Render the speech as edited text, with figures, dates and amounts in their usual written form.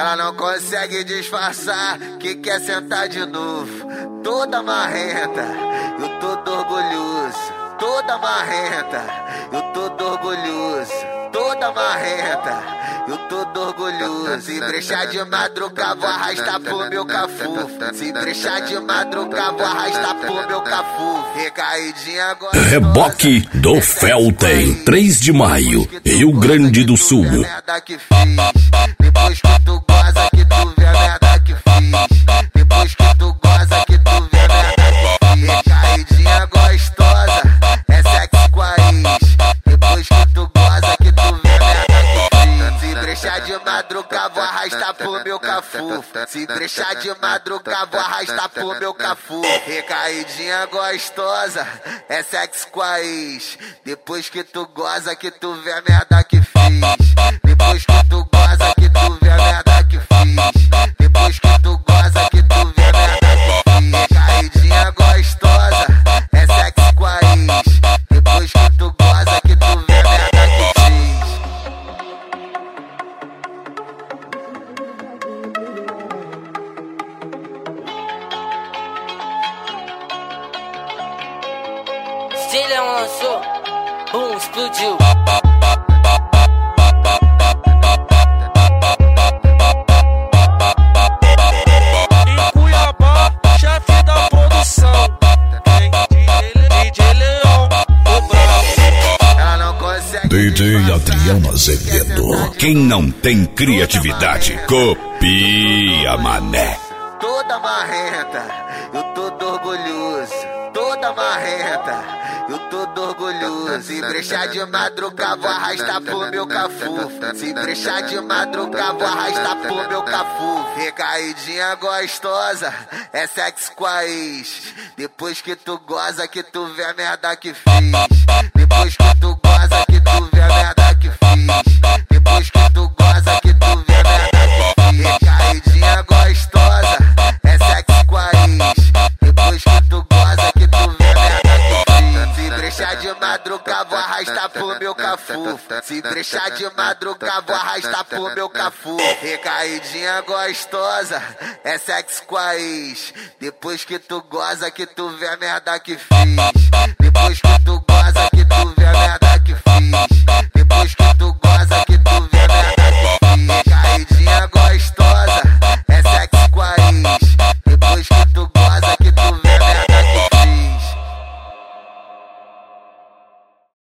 Ela não consegue disfarçar que quer sentar de novo. Toda marrenta, eu todo orgulhoso. Toda marrenta, eu todo orgulhoso. Toda marrenta, eu todo orgulhoso. Se brechar de madrugada, vou arrastar pro meu cafu. Se brechar de madrugada, vou arrastar pro meu cafu. Recaidinha agora. Reboque do Felten, 3 de maio, Rio Grande do Sul. Depois que tu goza, que tu vê a merda que fiz. Depois que tu goza, que tu vê a merda que fiz. Recaidinha gostosa, é sexo com a ex. Depois que tu goza, que tu vê a merda que fiz. Se brechar de madrugada, vou arrastar pro meu cafu. Se brechar de madrugada, vou arrastar pro meu cafu. Recaidinha gostosa, é sexo com a ex. Depois que tu goza, que tu vê a merda que fiz. Depois que tu goza, que tu vê a merda que fiz. Depois que tu goza, que tu vê a merda que fiz. Recaidinha gostosa, é sexo com a ex. Depois que tu goza, que tu vê a merda que fiz. Stilha lançou, boom, explodiu. Em Cuiabá, chefe da produção. Tem DJ Leão, o brabo. Ela não consegue. DJ Adriano Azevedo. Quem não tem criatividade, copia, mané. Toda marrenta, eu todo orgulhoso. Toda marrenta, eu todo orgulhoso. Se brechar de madrugada, vou arrastar pro meu cafu. Se brechar de madrugada, vou arrastar pro meu cafu. Recaidinha gostosa, é sexo com a ex. Depois que tu goza, que tu vê a merda que fiz. Depois que tu goza, que tu vê a merda que fiz. Depois que tu goza, que tu vê a merda que fiz. Recaidinha gostosa, é sexo com a ex. Depois que tu goza, que tu vê a merda que fiz. Se brechar de madrugada, vou arrastar pro meu cafu. Se brechar de madrugada, vou arrastar pro meu cafu. Recaidinha gostosa, é sexo com a ex. Depois que tu goza, que tu vê a merda que fiz. Depois que tu goza, que tu vê a merda que fiz.